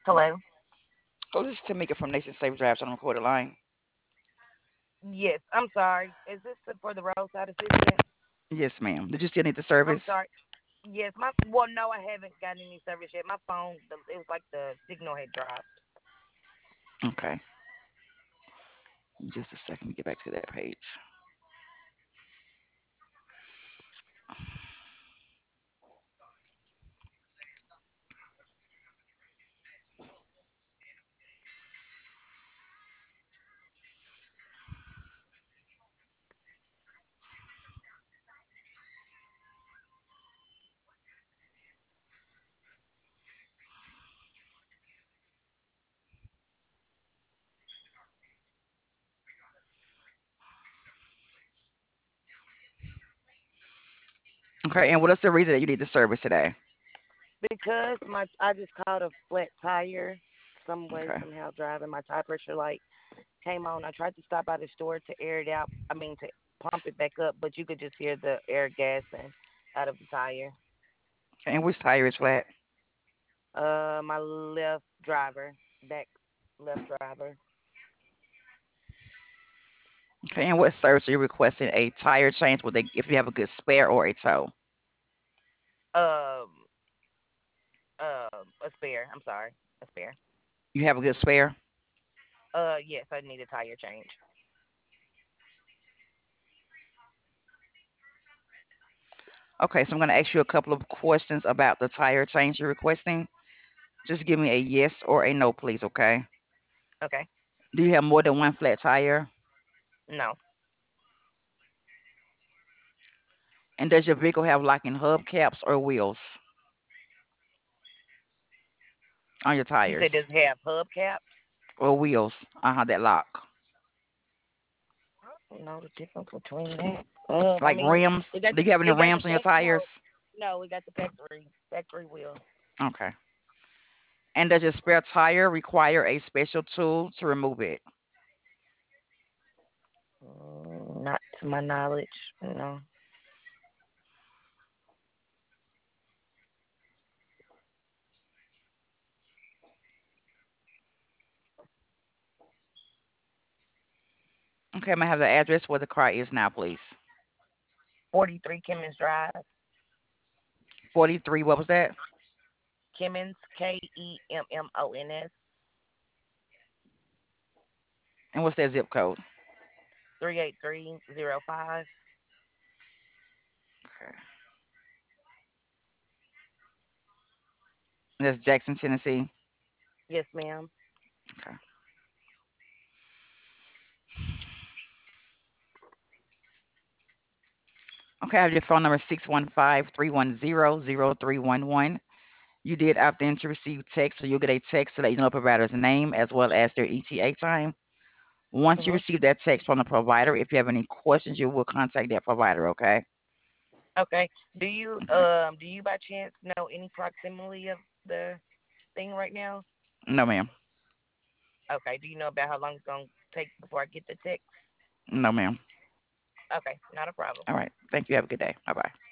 Hello. Oh, this is Tamika from Nation Safe Drives on the recorded line. Yes, I'm sorry. Is this for the roadside assistant? Yes, ma'am. Did you still need the I'm service? sorry. Yes, my well, no, I haven't gotten any service yet. My phone, it was like the signal had dropped. Okay. Just a second to get back to that page. Okay, and what is the reason that you need the service today? Because I just caught a flat tire some way Okay. somehow driving. My tire pressure light came on. I tried to stop by the store to air it out. I mean to pump it back up, but you could just hear the air gassing out of the tire. Okay, and which tire is flat? My left driver, back left driver. Okay, and what service are you requesting? A tire change with if you have a good spare or a tow? Um, a spare. I'm sorry, a spare. You have a good spare? Yes, I need a tire change. Okay, so I'm going to ask you a couple of questions about the tire change you're requesting. Just give me a yes or a no, please, okay? Okay. Do you have more than one flat tire? No. And does your vehicle have locking hubcaps or wheels on your You said tires? does it have hubcaps? Or wheels? That lock. I don't know the difference between that. I Like mean, rims? Do you have any it got the rims on your fact no, tires? no, it got the factory wheel. Okay. And does your spare tire require a special tool to remove it? Not to my knowledge. No. Okay, I'm gonna have the address where the car is now, please. 43 Kimmins Drive. 43, what was that? Kimmins, Kemmons, And what's that zip code? 38305. Okay. That's Jackson, Tennessee. Yes, ma'am. Okay. Okay, I have your phone number 615-310-0311. You did opt in to receive text, so you'll get a text to let you know the provider's name as well as their ETA time. Once you Mhm. receive that text from the provider, if you have any questions, you will contact that provider, okay? Okay. Okay. Do you by chance know any proximity of the thing right now? No, ma'am. Okay. Do you know about how long it's gonna take before I get the text? No, ma'am. Okay, not a problem. All right. Thank you. Have a good day. Bye bye.